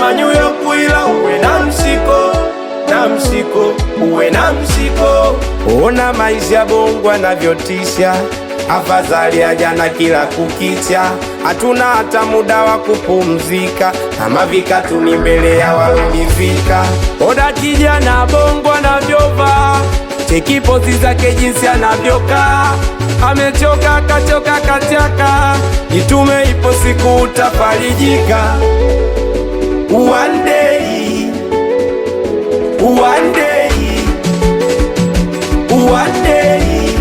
kama New York, ila uwe na msiko, na msiko, uwe na msiko. Ona maisha Bongo anavyotisha, afadhali ya jana kila kukicha. Hatuna hata muda wa kupumzika, kama vikatu ni mbele ya walonivika. Oda kijana Bongo anavyovaa, cheki pozi zake jinsi anavyokaa. Amechoka kachoka kachaka, jitume ipo siku utafarijika. One day, one day, one day,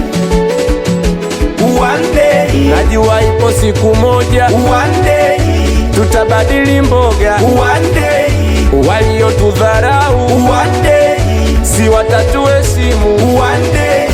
one day, najua ipo siku moja. One day, tutabadili mboga. One day, waliotudharau one day, si watatuheshimu. One day,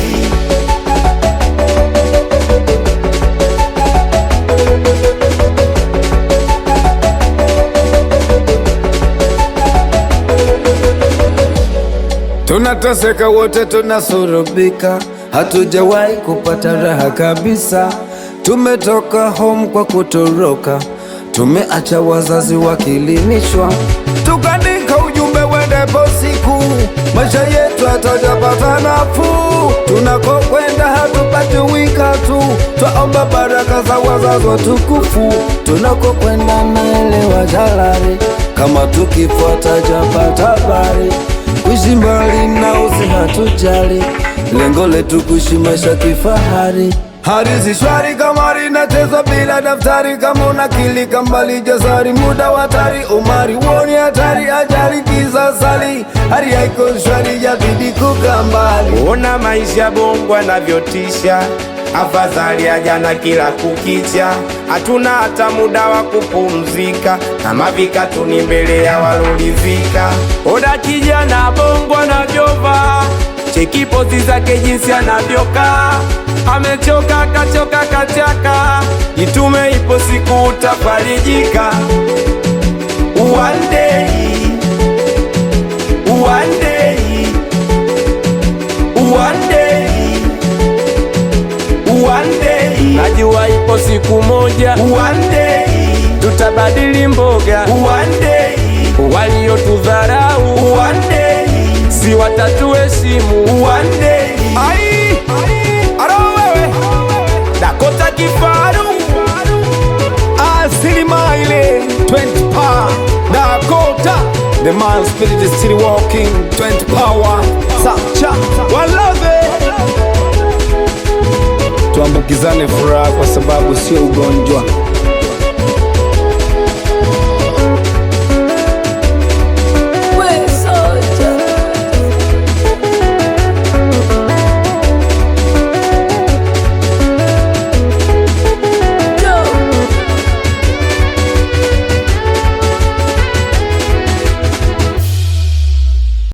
tunateseka wote, tunasurubika, hatujawahi kupata raha kabisa. Tumetoka home kwa kutoroka, tumeacha wazazi wakilimishwa, tukandika ujumbe wendepo siku, maisha yetu hatajapata nafuu. Tunakokwenda hatupati wika tu, twaomba baraka za wazazi watukufu. Tunakokwenda naelewa jalari, kama tukifuata japata habari. Kuishi mbali na usi hatujali, lengo letu kuishi maisha kifahari. Hadithi shwari kama linachezwa bila daftari, kama unakilika mbali jasari, muda wa hatari, umari uoni hatari, ajali kisasali, hali haiko shwari jabidi kukaa mbali. Ona maisha Bongo anavyotisha, afadhali ya jana kila kukicha. Hatuna hata muda wa kupumzika, kama vikatu ni mbele ya walolivika. Oda kijana Bongo anavyovaa, cheki pozi zake jinsi anavyokaa. Amechoka kachoka kachaka, jitume ipo siku utafarijika. One day, one day, one day, one day, najua ipo siku moja. One day, tutabadili mboga. One day, waliotudharau one day, si watatuheshimu. One day, ai aro wewe Dakota Kifaru Asilima ile 20 power Dakota, the man spirit is still walking. 20 power Sacha walave, tuambukizane furaha kwa sababu sio ugonjwa.